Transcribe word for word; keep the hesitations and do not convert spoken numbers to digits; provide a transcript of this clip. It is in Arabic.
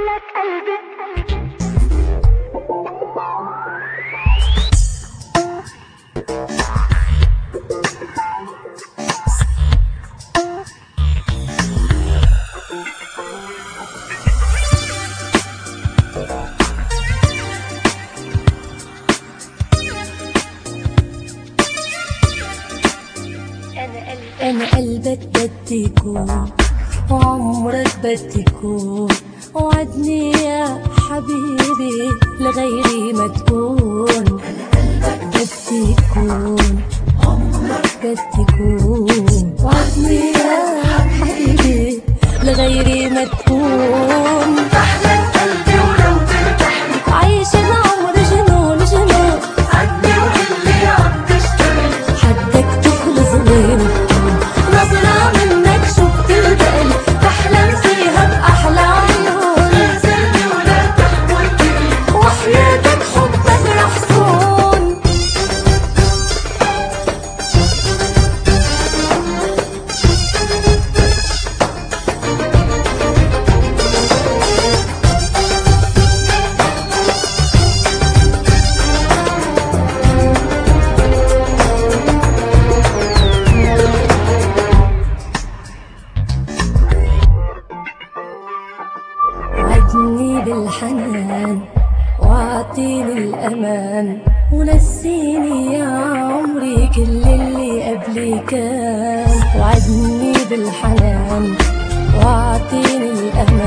لك قلبي. أنا قلبك بدي يكون وعمرك بدي يكون، وعدني يا حبيبي لغيري ما تكون. أنا قلبك بدي يكون عمرك بدي يكون، وعدني يا حبيبي لغيري ما تكون. بحلك قلبي ولو ترتاحلي، عايشة العمر جنون جنون، عدني وقلي عم تشتغل، حدك تخلص غير نظرة منك شو بتلقالي، بحلم فيها بأحلى عيون. انزلني ولا تحمل كلي، وحياتك حبك رح صون. وعدني بالحنان واعطيني الامان، ونسيني يا عمري كل اللي قبلي كان. وعدني بالحنان واعطيني الامان